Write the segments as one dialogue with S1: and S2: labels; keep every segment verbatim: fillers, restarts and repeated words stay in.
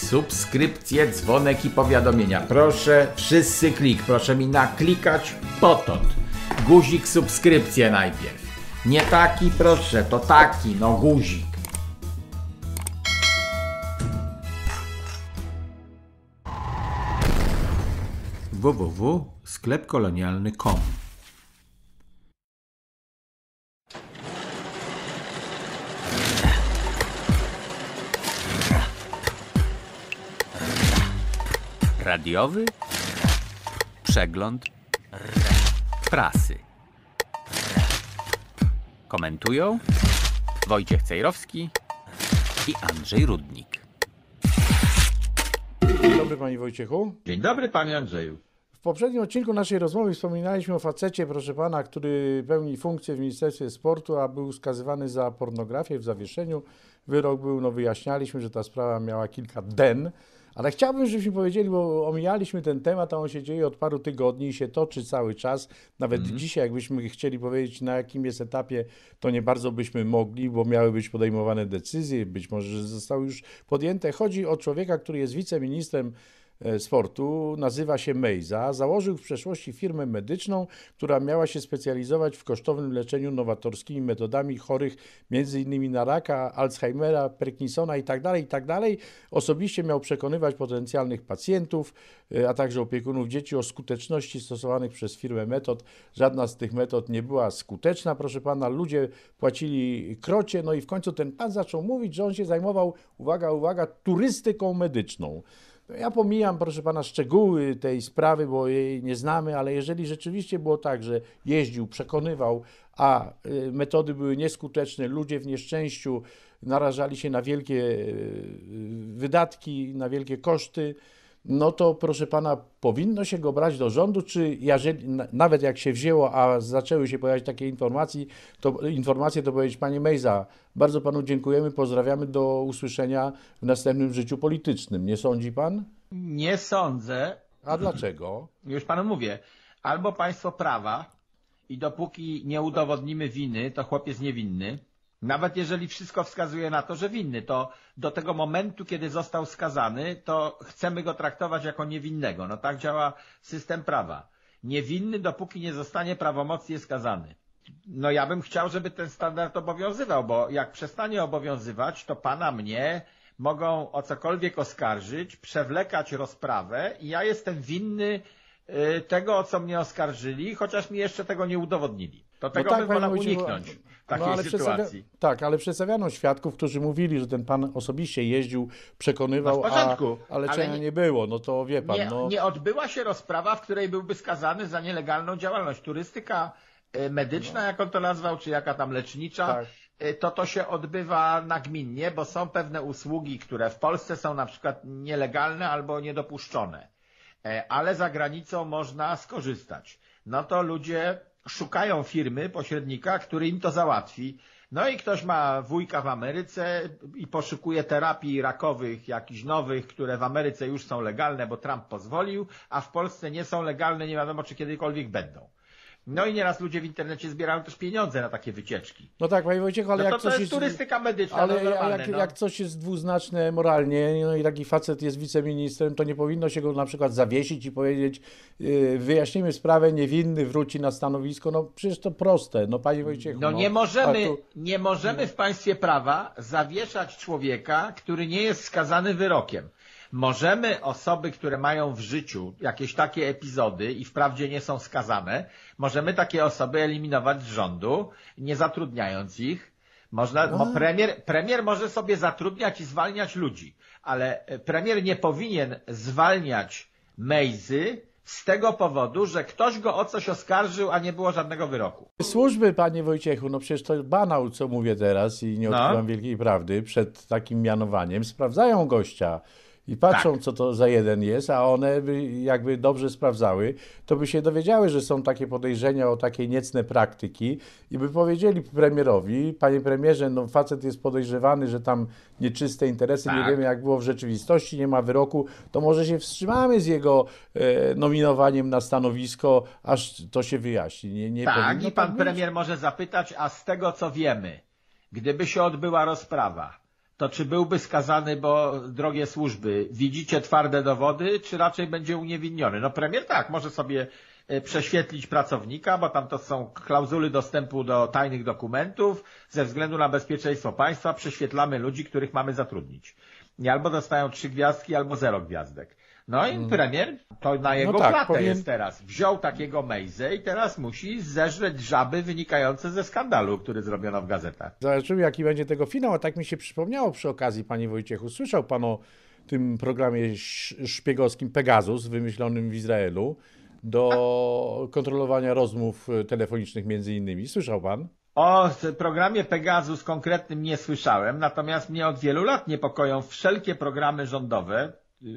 S1: subskrypcję, dzwonek i powiadomienia. Proszę, wszyscy klik, proszę mi naklikać potąd. Guzik subskrypcję najpierw. Nie taki, proszę, to taki, no guzik. w w w kropka sklep kolonialny kropka com Radiowy przegląd prasy. Komentują Wojciech Cejrowski i Andrzej Rudnik.
S2: Dzień dobry, panie Wojciechu.
S3: Dzień dobry, panie Andrzeju.
S2: W poprzednim odcinku naszej rozmowy wspominaliśmy o facecie, proszę pana, który pełni funkcję w Ministerstwie Sportu, a był skazywany za pornografię w zawieszeniu. Wyrok był, no wyjaśnialiśmy, że ta sprawa miała kilka den. Ale chciałbym, żebyśmy powiedzieli, bo omijaliśmy ten temat, a on się dzieje od paru tygodni i się toczy cały czas. Nawet mm. dzisiaj, jakbyśmy chcieli powiedzieć, na jakim jest etapie, to nie bardzo byśmy mogli, bo miały być podejmowane decyzje, być może zostały już podjęte. Chodzi o człowieka, który jest wiceministrem sportu, nazywa się Mejza. Założył w przeszłości firmę medyczną, która miała się specjalizować w kosztownym leczeniu nowatorskimi metodami chorych między innymi na raka, Alzheimera, Parkinsona itd., itd. Osobiście miał przekonywać potencjalnych pacjentów, a także opiekunów dzieci o skuteczności stosowanych przez firmę metod. Żadna z tych metod nie była skuteczna, proszę pana. Ludzie płacili krocie, no i w końcu ten pan zaczął mówić, że on się zajmował, uwaga, uwaga, turystyką medyczną. Ja pomijam, proszę pana, szczegóły tej sprawy, bo jej nie znamy, ale jeżeli rzeczywiście było tak, że jeździł, przekonywał, a metody były nieskuteczne, ludzie w nieszczęściu narażali się na wielkie wydatki, na wielkie koszty, no to proszę pana, powinno się go brać do rządu, czy jeżeli, nawet jak się wzięło, a zaczęły się pojawiać takie informacje, to, informacje, to powiedzieć, panie Mejza, bardzo panu dziękujemy, pozdrawiamy, do usłyszenia w następnym życiu politycznym. Nie sądzi pan?
S3: Nie sądzę.
S2: A dlaczego?
S3: Już panu mówię. Albo państwo prawa i dopóki nie udowodnimy winy, to chłopiec niewinny. Nawet jeżeli wszystko wskazuje na to, że winny, to do tego momentu, kiedy został skazany, to chcemy go traktować jako niewinnego. No tak działa system prawa. Niewinny, dopóki nie zostanie prawomocnie skazany. No ja bym chciał, żeby ten standard obowiązywał, bo jak przestanie obowiązywać, to pana mnie mogą o cokolwiek oskarżyć, przewlekać rozprawę i ja jestem winny tego, o co mnie oskarżyli, chociaż mi jeszcze tego nie udowodnili. To tego
S2: no tak,
S3: bym wolał
S2: Wojciech,
S3: uniknąć w takiej
S2: no, ale
S3: sytuacji.
S2: Tak, ale przedstawiano świadków, którzy mówili, że ten pan osobiście jeździł, przekonywał,
S3: no w porządku,
S2: a, a leczenia
S3: ale
S2: nie, nie było. No to wie pan.
S3: Nie,
S2: no...
S3: nie odbyła się rozprawa, w której byłby skazany za nielegalną działalność. Turystyka medyczna, no. jak on to nazwał, czy jaka tam lecznicza, tak. to to się odbywa nagminnie, bo są pewne usługi, które w Polsce są na przykład nielegalne albo niedopuszczone, ale za granicą można skorzystać. No to ludzie szukają firmy, pośrednika, który im to załatwi. No i ktoś ma wujka w Ameryce i poszukuje terapii rakowych, jakichś nowych, które w Ameryce już są legalne, bo Trump pozwolił, a w Polsce nie są legalne, nie wiadomo czy kiedykolwiek będą. No i nieraz ludzie w internecie zbierają też pieniądze na takie wycieczki.
S2: No tak, panie Wojciechu, ale
S3: no to
S2: jak
S3: to
S2: coś
S3: jest
S2: jest
S3: turystyka medyczna,
S2: ale
S3: no normalne,
S2: jak,
S3: no.
S2: jak coś jest dwuznaczne moralnie, no i taki facet jest wiceministrem, to nie powinno się go na przykład zawiesić i powiedzieć, yy, wyjaśnimy sprawę, niewinny wróci na stanowisko. No przecież to proste, no panie Wojciechu.
S3: No, no nie możemy,
S2: tu...
S3: nie możemy w państwie prawa zawieszać człowieka, który nie jest skazany wyrokiem. Możemy osoby, które mają w życiu jakieś takie epizody i wprawdzie nie są skazane, możemy takie osoby eliminować z rządu, nie zatrudniając ich. Można, bo premier, premier może sobie zatrudniać i zwalniać ludzi, ale premier nie powinien zwalniać Mejzy z tego powodu, że ktoś go o coś oskarżył, a nie było żadnego wyroku.
S2: Służby, panie Wojciechu, no przecież to banał, co mówię teraz i nie odkrywam no. wielkiej prawdy, przed takim mianowaniem sprawdzają gościa. I patrzą, tak. co to za jeden jest, a one by jakby dobrze sprawdzały, to by się dowiedziały, że są takie podejrzenia o takie niecne praktyki i by powiedzieli premierowi, panie premierze, no facet jest podejrzewany, że tam nieczyste interesy, tak. nie wiemy jak było w rzeczywistości, nie ma wyroku, to może się wstrzymamy z jego e, nominowaniem na stanowisko, aż to się wyjaśni. Nie, nie
S3: tak, i pan tak premier może zapytać, a z tego co wiemy, gdyby się odbyła rozprawa, to czy byłby skazany, bo drogie służby, widzicie twarde dowody, czy raczej będzie uniewinniony? No premier tak, może sobie prześwietlić pracownika, bo tam to są klauzuly dostępu do tajnych dokumentów, ze względu na bezpieczeństwo państwa prześwietlamy ludzi, których mamy zatrudnić. I albo dostają trzy gwiazdki, albo zero gwiazdek. No i hmm. premier, to na jego no tak, klatę powiem... jest teraz. Wziął takiego Mejzę i teraz musi zeżreć żaby wynikające ze skandalu, który zrobiono w gazetach.
S2: Zobaczymy, jaki będzie tego finał, a tak mi się przypomniało przy okazji, panie Wojciechu, słyszał pan o tym programie szpiegowskim Pegasus, wymyślonym w Izraelu, do kontrolowania rozmów telefonicznych między innymi. Słyszał pan?
S3: O programie Pegasus konkretnym nie słyszałem, natomiast mnie od wielu lat niepokoją wszelkie programy rządowe.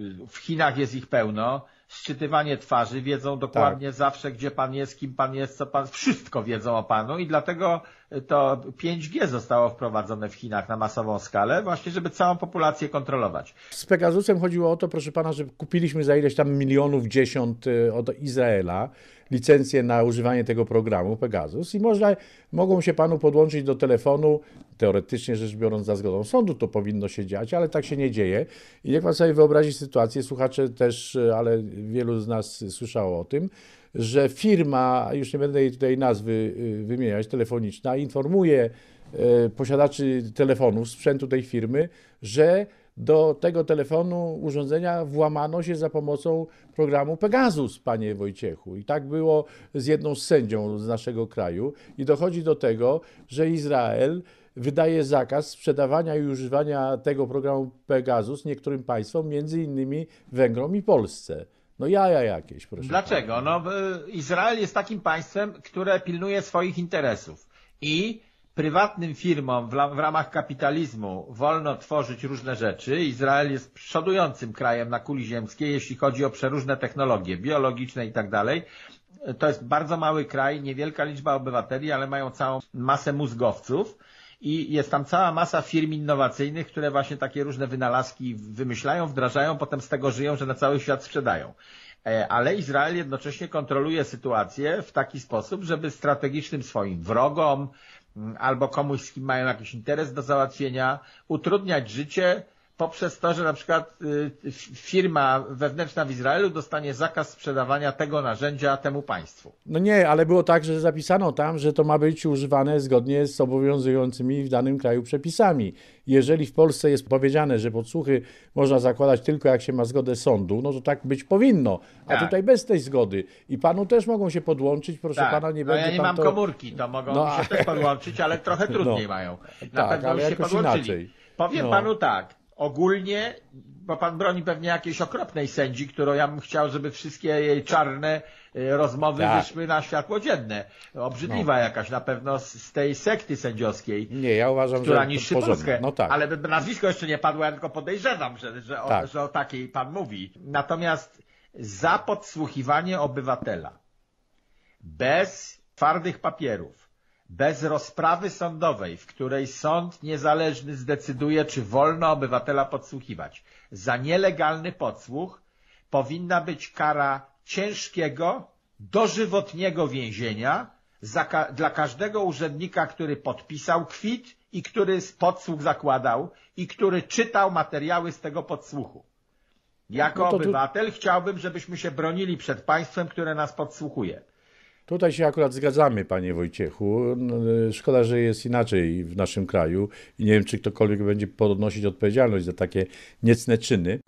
S3: W Chinach jest ich pełno. Szczytywanie twarzy, wiedzą dokładnie tak. zawsze, gdzie pan jest, kim pan jest, co pan, wszystko wiedzą o panu i dlatego to pięć G zostało wprowadzone w Chinach na masową skalę, właśnie żeby całą populację kontrolować.
S2: Z Pegasusem chodziło o to, proszę pana, że kupiliśmy za ileś tam milionów dziesiąt od Izraela licencję na używanie tego programu Pegasus i można, mogą się panu podłączyć do telefonu, teoretycznie rzecz biorąc za zgodą sądu to powinno się dziać, ale tak się nie dzieje i niech pan sobie wyobrazi sytuację, słuchacze też, ale wielu z nas słyszało o tym, że firma, już nie będę jej tutaj nazwy wymieniać, telefoniczna, informuje posiadaczy telefonów, sprzętu tej firmy, że do tego telefonu, urządzenia włamano się za pomocą programu Pegasus, panie Wojciechu. I tak było z jedną z sędzią z naszego kraju i dochodzi do tego, że Izrael wydaje zakaz sprzedawania i używania tego programu Pegasus niektórym państwom, między innymi Węgrom i Polsce. No jaja jakieś, proszę.
S3: Dlaczego? Pana. No Izrael jest takim państwem, które pilnuje swoich interesów i prywatnym firmom w, w ramach kapitalizmu wolno tworzyć różne rzeczy. Izrael jest przodującym krajem na kuli ziemskiej, jeśli chodzi o przeróżne technologie biologiczne i tak dalej. To jest bardzo mały kraj, niewielka liczba obywateli, ale mają całą masę mózgowców. I jest tam cała masa firm innowacyjnych, które właśnie takie różne wynalazki wymyślają, wdrażają, potem z tego żyją, że na cały świat sprzedają. Ale Izrael jednocześnie kontroluje sytuację w taki sposób, żeby strategicznym swoim wrogom albo komuś, z kim mają jakiś interes do załatwienia, utrudniać życie poprzez to, że na przykład firma wewnętrzna w Izraelu dostanie zakaz sprzedawania tego narzędzia temu państwu.
S2: No nie, ale było tak, że zapisano tam, że to ma być używane zgodnie z obowiązującymi w danym kraju przepisami. Jeżeli w Polsce jest powiedziane, że podsłuchy można zakładać tylko jak się ma zgodę sądu, no to tak być powinno. A tak. Tutaj bez tej zgody. I panu też mogą się podłączyć, proszę
S3: tak.
S2: pana, nie
S3: no
S2: będzie
S3: ja nie
S2: pan
S3: mam
S2: to...
S3: komórki, to mogą no, mi się też podłączyć, ale trochę trudniej no. mają. Na
S2: tak,
S3: pewno
S2: ale
S3: już się podłączyli.
S2: Inaczej.
S3: Powiem no. panu tak. Ogólnie, bo pan broni pewnie jakiejś okropnej sędzi, którą ja bym chciał, żeby wszystkie jej czarne rozmowy tak. wyszły na światło dzienne. Obrzydliwa no. jakaś na pewno z, z tej sekty sędziowskiej.
S2: Nie, ja uważam,
S3: która
S2: że
S3: niszczy
S2: porządne.
S3: Polskę.
S2: No tak.
S3: Ale nazwisko jeszcze nie padło, ja tylko podejrzewam, że, że, o,
S2: tak.
S3: że o takiej pan mówi. Natomiast za podsłuchiwanie obywatela bez twardych papierów, bez rozprawy sądowej, w której sąd niezależny zdecyduje, czy wolno obywatela podsłuchiwać, za nielegalny podsłuch powinna być kara ciężkiego, dożywotniego więzienia za ka- dla każdego urzędnika, który podpisał kwit i który podsłuch zakładał i który czytał materiały z tego podsłuchu. Jako no obywatel tu... chciałbym, żebyśmy się bronili przed państwem, które nas podsłuchuje.
S2: Tutaj się akurat zgadzamy, panie Wojciechu. Szkoda, że jest inaczej w naszym kraju i nie wiem, czy ktokolwiek będzie podnosić odpowiedzialność za takie niecne czyny.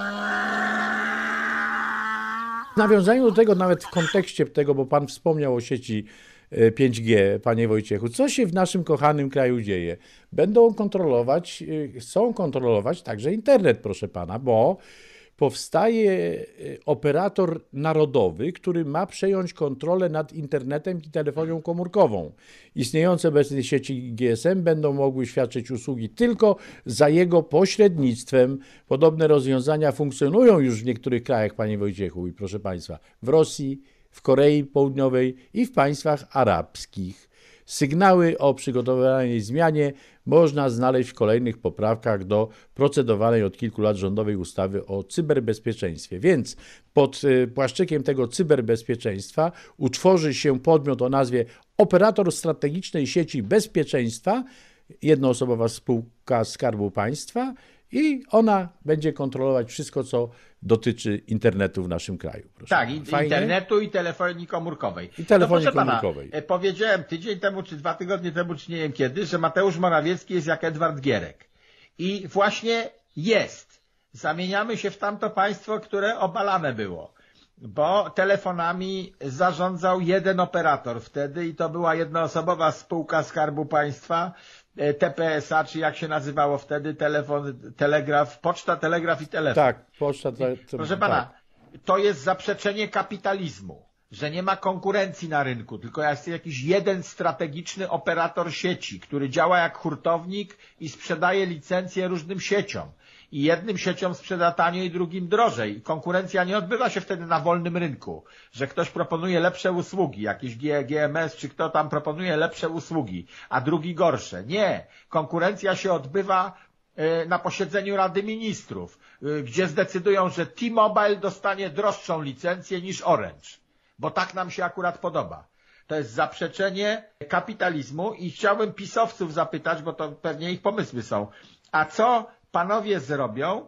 S2: W nawiązaniu do tego, nawet w kontekście tego, bo pan wspomniał o sieci pięć G, panie Wojciechu, co się w naszym kochanym kraju dzieje? Będą kontrolować, chcą kontrolować także internet, proszę pana, bo powstaje operator narodowy, który ma przejąć kontrolę nad internetem i telefonią komórkową. Istniejące obecnie sieci G S M będą mogły świadczyć usługi tylko za jego pośrednictwem. Podobne rozwiązania funkcjonują już w niektórych krajach, panie Wojciechu, i proszę państwa, w Rosji, w Korei Południowej i w państwach arabskich. Sygnały o przygotowanej zmianie można znaleźć w kolejnych poprawkach do procedowanej od kilku lat rządowej ustawy o cyberbezpieczeństwie. Więc pod płaszczykiem tego cyberbezpieczeństwa utworzy się podmiot o nazwie Operator Strategicznej Sieci Bezpieczeństwa jednoosobowa spółka Skarbu Państwa i ona będzie kontrolować wszystko, co dotyczy internetu w naszym kraju. Proszę.
S3: Tak, Fajnie? internetu i telefonii komórkowej.
S2: I telefonii
S3: no,
S2: komórkowej.
S3: Pana, powiedziałem tydzień temu, czy dwa tygodnie temu, czy nie wiem kiedy, że Mateusz Morawiecki jest jak Edward Gierek. I właśnie jest. Zamieniamy się w tamto państwo, które obalane było. Bo telefonami zarządzał jeden operator wtedy i to była jednoosobowa spółka Skarbu Państwa, T P S A, czy jak się nazywało wtedy, telefon, telegraf, poczta, telegraf i telefon.
S2: Tak, poczta, te, te,
S3: Proszę pana, tak. To jest zaprzeczenie kapitalizmu, że nie ma konkurencji na rynku, tylko jest jakiś jeden strategiczny operator sieci, który działa jak hurtownik i sprzedaje licencje różnym sieciom. I jednym sieciom sprzeda taniej, drugim drożej. Konkurencja nie odbywa się wtedy na wolnym rynku, że ktoś proponuje lepsze usługi, jakiś G M S czy kto tam proponuje lepsze usługi, a drugi gorsze. Nie. Konkurencja się odbywa na posiedzeniu Rady Ministrów, gdzie zdecydują, że T-Mobile dostanie droższą licencję niż Orange, bo tak nam się akurat podoba. To jest zaprzeczenie kapitalizmu i chciałbym pisowców zapytać, bo to pewnie ich pomysły są. A co panowie zrobią,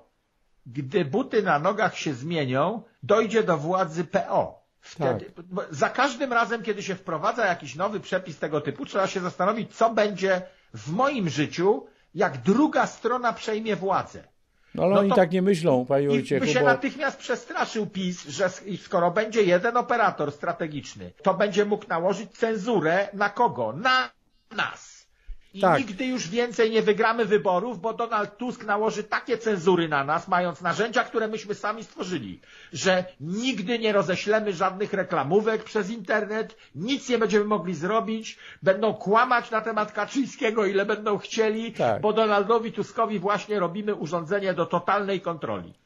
S3: gdy buty na nogach się zmienią, dojdzie do władzy P O? Wtedy, tak. Za każdym razem, kiedy się wprowadza jakiś nowy przepis tego typu, trzeba się zastanowić, co będzie w moim życiu, jak druga strona przejmie władzę.
S2: No ale no oni tak nie myślą, panie Wojciechu.
S3: I by się
S2: bo...
S3: natychmiast przestraszył PiS, że skoro będzie jeden operator strategiczny, to będzie mógł nałożyć cenzurę na kogo? Na nas. I tak. Nigdy już więcej nie wygramy wyborów, bo Donald Tusk nałoży takie cenzury na nas, mając narzędzia, które myśmy sami stworzyli, że nigdy nie roześlemy żadnych reklamówek przez internet, nic nie będziemy mogli zrobić, będą kłamać na temat Kaczyńskiego, ile będą chcieli, tak. Bo Donaldowi Tuskowi właśnie robimy urządzenie do totalnej kontroli.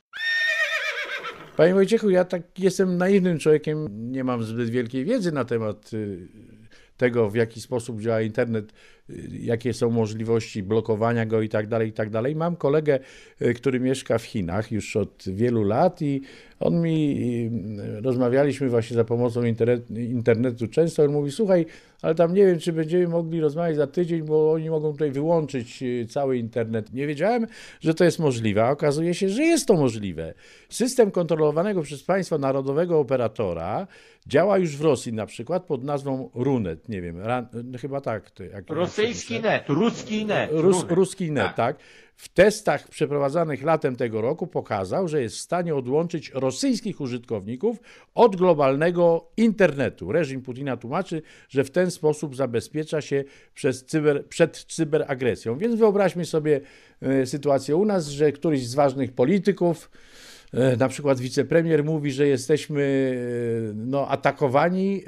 S2: Panie Wojciechu, ja tak jestem naiwnym człowiekiem, nie mam zbyt wielkiej wiedzy na temat tego, w jaki sposób działa internet, jakie są możliwości blokowania go i tak dalej, i tak dalej. Mam kolegę, który mieszka w Chinach już od wielu lat i on mi, rozmawialiśmy właśnie za pomocą internet, internetu często, on mówi, słuchaj, ale tam nie wiem, czy będziemy mogli rozmawiać za tydzień, bo oni mogą tutaj wyłączyć cały internet. Nie wiedziałem, że to jest możliwe, a okazuje się, że jest to możliwe. System kontrolowanego przez państwa narodowego operatora działa już w Rosji na przykład pod nazwą Runet, nie wiem, ran, chyba tak. To jak
S3: Rosyjski net, ruski net.
S2: Rus, ruski net, tak. tak. W testach przeprowadzanych latem tego roku pokazał, że jest w stanie odłączyć rosyjskich użytkowników od globalnego internetu. Reżim Putina tłumaczy, że w ten sposób zabezpiecza się przez cyber, przed cyberagresją. Więc wyobraźmy sobie y, sytuację u nas, że któryś z ważnych polityków, na przykład wicepremier mówi, że jesteśmy no, atakowani,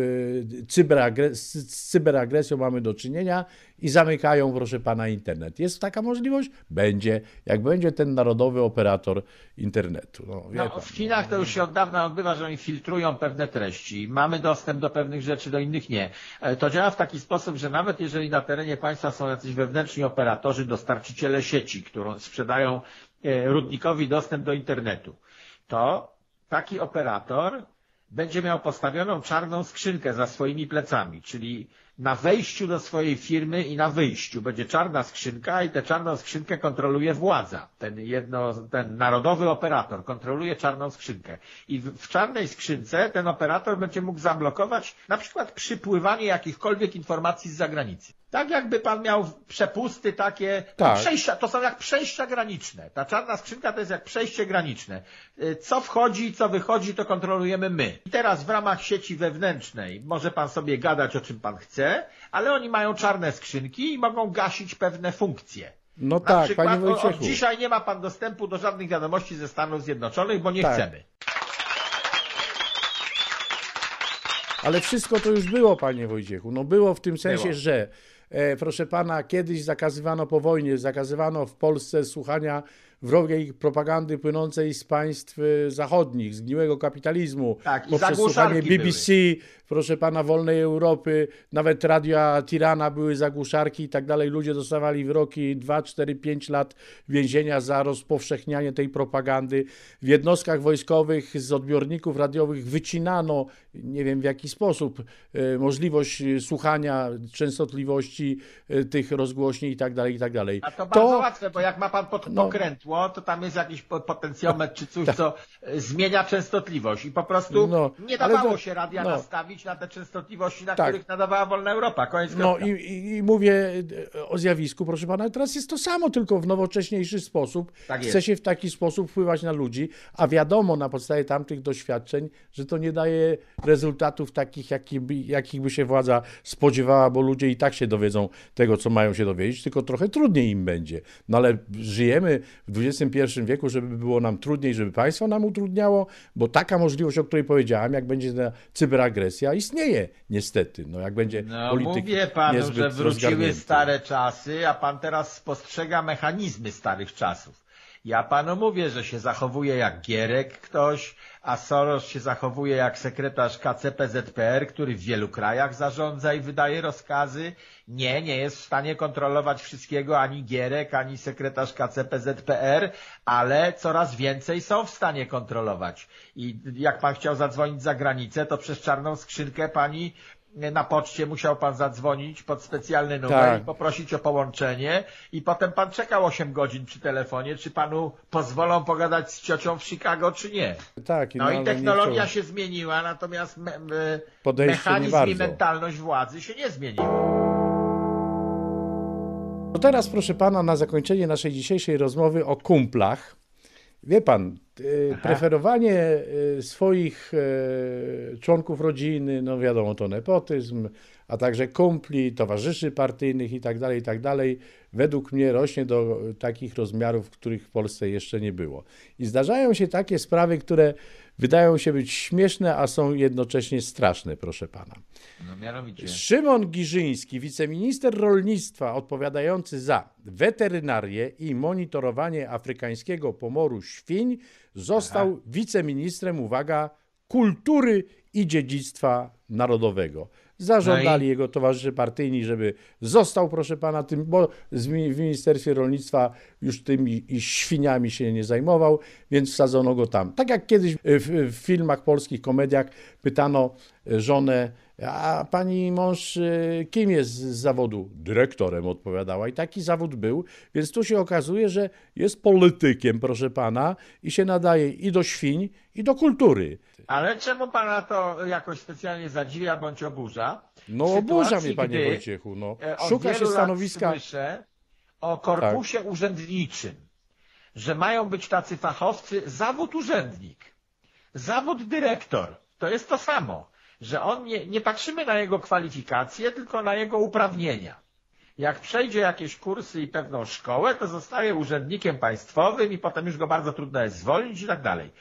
S2: w cyberagres- z cyberagresją mamy do czynienia i zamykają, proszę pana, internet. Jest taka możliwość? Będzie, jak będzie ten narodowy operator internetu. No, wie
S3: no,
S2: pan,
S3: w Chinach to już się od dawna odbywa, że oni filtrują pewne treści. Mamy dostęp do pewnych rzeczy, do innych nie. To działa w taki sposób, że nawet jeżeli na terenie państwa są jacyś wewnętrzni operatorzy, dostarczyciele sieci, którą sprzedają rudnikowi dostęp do internetu, to taki operator będzie miał postawioną czarną skrzynkę za swoimi plecami, czyli na wejściu do swojej firmy i na wyjściu będzie czarna skrzynka i tę czarną skrzynkę kontroluje władza. Ten, jedno, ten narodowy operator kontroluje czarną skrzynkę. I w, w czarnej skrzynce ten operator będzie mógł zablokować na przykład przypływanie jakichkolwiek informacji z zagranicy. Tak jakby pan miał przepusty takie, tak. przejścia, to są jak przejścia graniczne. Ta czarna skrzynka to jest jak przejście graniczne. Co wchodzi, co wychodzi, to kontrolujemy my. I teraz w ramach sieci wewnętrznej może pan sobie gadać o czym pan chce, ale oni mają czarne skrzynki i mogą gasić pewne funkcje.
S2: No
S3: Na
S2: tak,
S3: przykład,
S2: panie Wojciechu.
S3: Od dzisiaj nie ma pan dostępu do żadnych wiadomości ze Stanów Zjednoczonych, bo nie
S2: tak.
S3: chcemy.
S2: Ale wszystko to już było, panie Wojciechu. No było w tym sensie,
S3: było.
S2: że e, proszę pana, kiedyś zakazywano po wojnie, zakazywano w Polsce słuchania wrogiej propagandy płynącej z państw zachodnich, zgniłego kapitalizmu,
S3: tak, i
S2: poprzez słuchanie B B C,
S3: były.
S2: proszę pana, Wolnej Europy, nawet Radia Tirana były zagłuszarki i tak dalej. Ludzie dostawali wyroki dwa, cztery, pięć lat więzienia za rozpowszechnianie tej propagandy. W jednostkach wojskowych z odbiorników radiowych wycinano, nie wiem w jaki sposób, możliwość słuchania częstotliwości tych rozgłośni i tak dalej, i tak dalej.
S3: A to bardzo to... łatwe, bo jak ma pan pod,
S2: no.
S3: pokrętło, to tam jest jakiś potencjometr czy coś, co zmienia częstotliwość i po prostu
S2: no,
S3: nie dawało
S2: to...
S3: się radia
S2: no.
S3: nastawić na te częstotliwości, na
S2: tak.
S3: których nadawała Wolna Europa. Koniec
S2: No i, i, i mówię o zjawisku, proszę pana, teraz jest to samo, tylko w nowocześniejszy sposób.
S3: Tak
S2: Chce się w taki sposób wpływać na ludzi, a wiadomo na podstawie tamtych doświadczeń, że to nie daje rezultatów takich, jakich by, jakich by się władza spodziewała, bo ludzie i tak się dowiedzą tego, co mają się dowiedzieć, tylko trochę trudniej im będzie. No ale żyjemy w dwudziestym pierwszym wieku, żeby było nam trudniej, żeby państwo nam utrudniało, bo taka możliwość, o której powiedziałem, jak będzie ta cyberagresja, istnieje niestety. No jak będzie
S3: no,
S2: polityk
S3: mówię panu, że wróciły stare czasy, a pan teraz spostrzega mechanizmy starych czasów. Ja panu mówię, że się zachowuje jak Gierek ktoś, a Soros się zachowuje jak sekretarz K C P Z P R, który w wielu krajach zarządza i wydaje rozkazy. Nie, nie jest w stanie kontrolować wszystkiego ani Gierek, ani sekretarz K C P Z P R, ale coraz więcej są w stanie kontrolować. I jak pan chciał zadzwonić za granicę, to przez czarną skrzynkę pani na poczcie musiał pan zadzwonić pod specjalny numer tak. i poprosić o połączenie i potem pan czekał osiem godzin przy telefonie, czy panu pozwolą pogadać z ciocią w Chicago, czy nie.
S2: Tak,
S3: no, no i technologia się zmieniła, natomiast me me mechanizm i mentalność władzy się nie zmieniły.
S2: To teraz, proszę pana, na zakończenie naszej dzisiejszej rozmowy o kumplach. Wie pan, Aha. preferowanie swoich członków rodziny, no wiadomo, to nepotyzm, a także kumpli, towarzyszy partyjnych i tak dalej, i tak dalej, według mnie rośnie do takich rozmiarów, których w Polsce jeszcze nie było. I zdarzają się takie sprawy, które wydają się być śmieszne, a są jednocześnie straszne, proszę pana.
S3: No, mianowicie.
S2: Szymon Giżyński, wiceminister rolnictwa odpowiadający za weterynarię i monitorowanie afrykańskiego pomoru świń, został Aha. wiceministrem, uwaga, kultury i dziedzictwa narodowego. Zażądali no i... jego towarzysze partyjni, żeby został, proszę pana, tym, bo w Ministerstwie Rolnictwa już tymi świniami się nie zajmował, więc wsadzono go tam. Tak jak kiedyś w, w filmach polskich, komediach pytano żonę, a pani mąż kim jest z zawodu? Dyrektorem, odpowiadała. I taki zawód był, więc tu się okazuje, że jest politykiem, proszę pana, i się nadaje i do świń, i do kultury.
S3: Ale czemu pana to jakoś specjalnie zadziwia bądź oburza?
S2: No oburza mnie, panie Wojciechu. No. Szuka się stanowiska.
S3: Słyszę o korpusie tak. urzędniczym, że mają być tacy fachowcy, zawód urzędnik, zawód dyrektor. To jest to samo, że on nie, nie patrzymy na jego kwalifikacje, tylko na jego uprawnienia. Jak przejdzie jakieś kursy i pewną szkołę, to zostaje urzędnikiem państwowym i potem już go bardzo trudno jest zwolnić i tak dalej.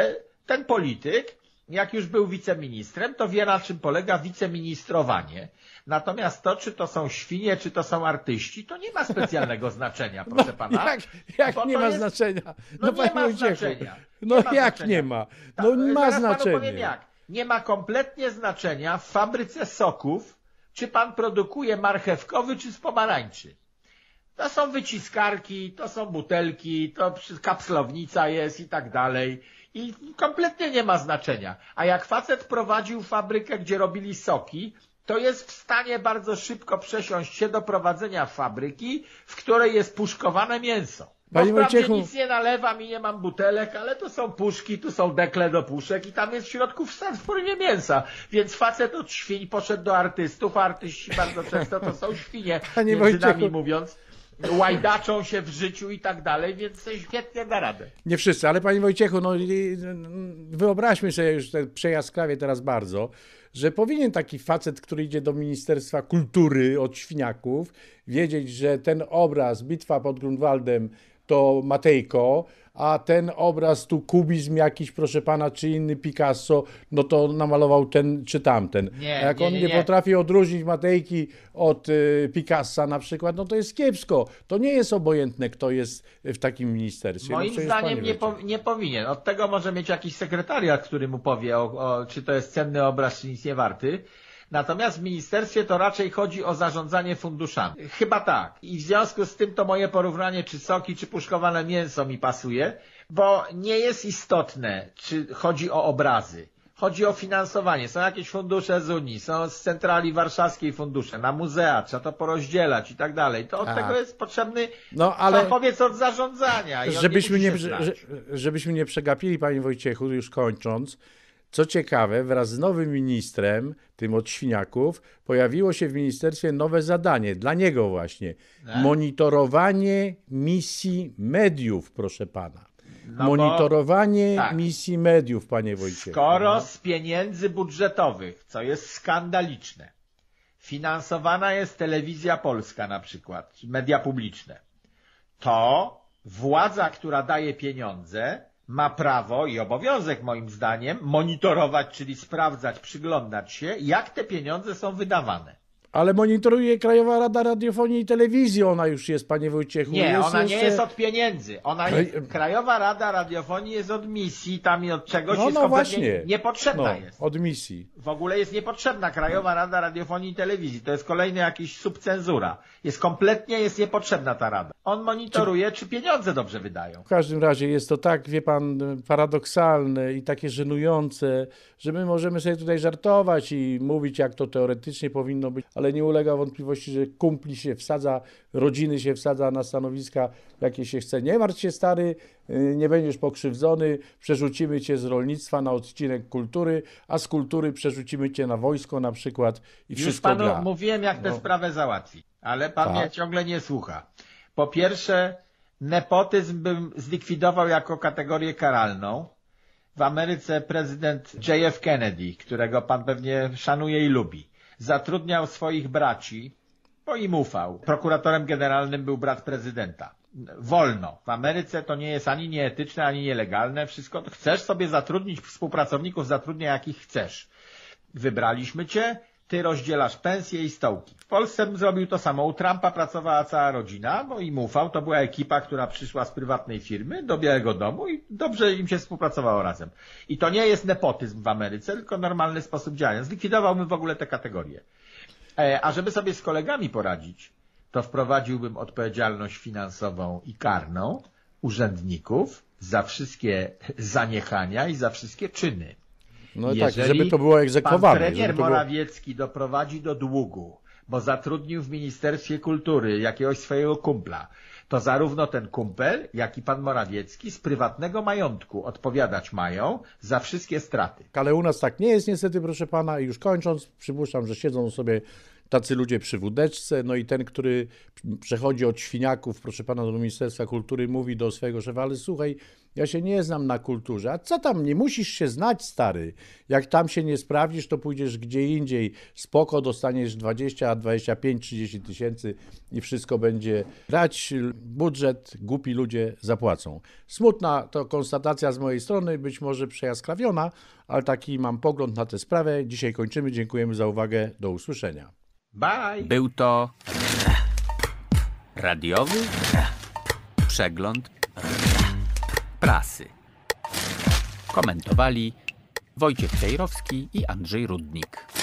S3: Ten polityk, jak już był wiceministrem, to wie, na czym polega wiceministrowanie. Natomiast to, czy to są świnie, czy to są artyści, to nie ma specjalnego znaczenia, proszę
S2: no,
S3: pana.
S2: Jak, jak nie ma jest... znaczenia?
S3: No, no nie ma znaczenia.
S2: No
S3: nie ma
S2: jak
S3: znaczenia.
S2: nie ma? No
S3: Ta,
S2: ma znaczenie.
S3: Powiem jak. Nie ma kompletnie znaczenia w fabryce soków, czy pan produkuje marchewkowy, czy z pomarańczy. To są wyciskarki, to są butelki, to kapslownica jest i tak dalej. I kompletnie nie ma znaczenia. A jak facet prowadził fabrykę, gdzie robili soki, to jest w stanie bardzo szybko przesiąść się do prowadzenia fabryki, w której jest puszkowane mięso. Bo wprawdzie nic nie nalewam i nie mam butelek, ale to są puszki, tu są dekle do puszek i tam jest w środku wsad w formie mięsa. Więc facet od świń poszedł do artystów, a artyści bardzo często to są świnie,
S2: Panie
S3: między
S2: Wojciechu.
S3: nami mówiąc. Łajdaczą się w życiu i tak dalej, więc coś świetnie da radę.
S2: Nie wszyscy, ale panie Wojciechu, no wyobraźmy sobie już ten przejazd krawie teraz bardzo, że powinien taki facet, który idzie do Ministerstwa Kultury od świniaków, wiedzieć, że ten obraz, bitwa pod Grunwaldem, to Matejko, a ten obraz tu kubizm jakiś, proszę pana, czy inny Picasso, no to namalował ten czy tamten.
S3: Nie,
S2: a jak
S3: nie,
S2: on
S3: nie,
S2: nie,
S3: nie.
S2: potrafi odróżnić Matejki od y, Picassa na przykład, no to jest kiepsko. To nie jest obojętne, kto jest w takim ministerstwie.
S3: Moim
S2: no przecież,
S3: zdaniem
S2: panie
S3: nie, po,
S2: Wojciech.
S3: nie powinien. Od tego może mieć jakiś sekretariat, który mu powie, o, o, czy to jest cenny obraz, czy nic nie warty. Natomiast w ministerstwie to raczej chodzi o zarządzanie funduszami. Chyba tak. I w związku z tym to moje porównanie, czy soki, czy puszkowane mięso mi pasuje, bo nie jest istotne, czy chodzi o obrazy. Chodzi o finansowanie. Są jakieś fundusze z Unii, są z centrali warszawskiej fundusze, na muzea, trzeba to porozdzielać i tak dalej. To od
S2: A.
S3: tego jest potrzebny
S2: No, ale-
S3: fachowiec od zarządzania. I on
S2: Żebyśmy
S3: nie,
S2: nie,
S3: musi się
S2: że,
S3: znać.
S2: żebyśmy nie przegapili, panie Wojciechu, już kończąc, co ciekawe, wraz z nowym ministrem, tym od świniaków, pojawiło się w ministerstwie nowe zadanie, dla niego właśnie,
S3: Tak?
S2: monitorowanie misji mediów, proszę pana.
S3: No bo-
S2: monitorowanie
S3: tak.
S2: misji mediów, panie Wojciechu.
S3: Skoro z pieniędzy budżetowych, co jest skandaliczne, finansowana jest telewizja polska na przykład, czy media publiczne, to władza, która daje pieniądze, ma prawo i obowiązek moim zdaniem monitorować, czyli sprawdzać, przyglądać się, jak te pieniądze są wydawane.
S2: Ale monitoruje Krajowa Rada Radiofonii i Telewizji, ona już jest, panie Wojciechu.
S3: Nie,
S2: jest
S3: ona nie
S2: jeszcze-
S3: jest od pieniędzy. Ona jest,
S2: Ale-
S3: Krajowa Rada Radiofonii jest od misji, tam i od czegoś
S2: No,
S3: jest
S2: no
S3: kompletnie
S2: właśnie.
S3: niepotrzebna
S2: No,
S3: jest.
S2: od misji.
S3: W ogóle jest niepotrzebna Krajowa Rada Radiofonii i Telewizji. To jest kolejny jakiś subcenzura. Jest kompletnie jest niepotrzebna ta rada. On monitoruje, czy pieniądze dobrze wydają.
S2: W każdym razie jest to tak, wie pan, paradoksalne i takie żenujące, że my możemy sobie tutaj żartować i mówić, jak to teoretycznie powinno być, ale nie ulega wątpliwości, że kumpli się wsadza, rodziny się wsadza na stanowiska, jakie się chce. Nie martw się, stary, yy, nie będziesz pokrzywdzony, przerzucimy cię z rolnictwa na odcinek kultury, a z kultury przerzucimy cię na wojsko na przykład i
S3: Już
S2: wszystko
S3: panu
S2: gra.
S3: mówiłem, jak tę
S2: No.
S3: sprawę załatwić, ale pan
S2: Tak.
S3: mnie ciągle nie słucha. Po pierwsze, nepotyzm bym zlikwidował jako kategorię karalną. W Ameryce prezydent J F Kennedy, którego pan pewnie szanuje i lubi, zatrudniał swoich braci, bo im ufał. Prokuratorem generalnym był brat prezydenta. Wolno. W Ameryce to nie jest ani nieetyczne, ani nielegalne. Wszystko chcesz sobie zatrudnić współpracowników, zatrudniaj jakich chcesz. Wybraliśmy cię, ty rozdzielasz pensje i stołki. W Polsce bym zrobił to samo. U Trumpa pracowała cała rodzina, bo im ufał. To była ekipa, która przyszła z prywatnej firmy do Białego Domu i dobrze im się współpracowało razem. I to nie jest nepotyzm w Ameryce, tylko normalny sposób działania. Zlikwidowałbym w ogóle te kategorie. E, a żeby sobie z kolegami poradzić, to wprowadziłbym odpowiedzialność finansową i karną urzędników za wszystkie zaniechania i za wszystkie czyny.
S2: No tak,
S3: Jeżeli
S2: żeby to było egzekwowane.
S3: Pan premier
S2: żeby to było...
S3: Morawiecki doprowadzi do długu, bo zatrudnił w Ministerstwie Kultury jakiegoś swojego kumpla, to zarówno ten kumpel, jak i pan Morawiecki z prywatnego majątku odpowiadać mają za wszystkie straty.
S2: Ale u nas tak nie jest niestety, proszę pana. I już kończąc, przypuszczam, że siedzą sobie tacy ludzie przy wódeczce, no i ten, który przechodzi od świniaków, proszę pana, do Ministerstwa Kultury, mówi do swojego szefa, ale słuchaj, ja się nie znam na kulturze. A co tam, nie musisz się znać, stary. Jak tam się nie sprawdzisz, to pójdziesz gdzie indziej. Spoko, dostaniesz dwadzieścia, dwadzieścia pięć, trzydzieści tysięcy i wszystko będzie grać. Budżet, głupi ludzie zapłacą. Smutna to konstatacja z mojej strony, być może przejaskrawiona, ale taki mam pogląd na tę sprawę. Dzisiaj kończymy. Dziękujemy za uwagę. Do usłyszenia.
S3: Bye!
S4: Był to radiowy przegląd prasy. Komentowali Wojciech Cejrowski i Andrzej Rudnik.